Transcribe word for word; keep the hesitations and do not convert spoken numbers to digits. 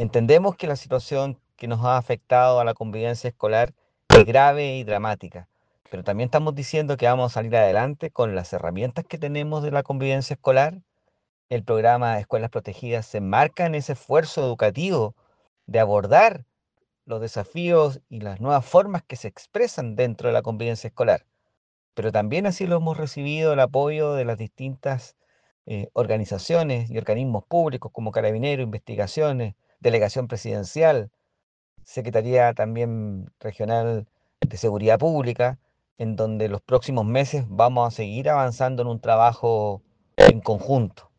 Entendemos que la situación que nos ha afectado a la convivencia escolar es grave y dramática, pero también estamos diciendo que vamos a salir adelante con las herramientas que tenemos de la convivencia escolar. El programa Escuelas Protegidas se enmarca en ese esfuerzo educativo de abordar los desafíos y las nuevas formas que se expresan dentro de la convivencia escolar. Pero también así lo hemos recibido el apoyo de las distintas eh, organizaciones y organismos públicos como Carabineros, Investigaciones, Delegación Presidencial, Secretaría también Regional de Seguridad Pública, en donde los próximos meses vamos a seguir avanzando en un trabajo en conjunto.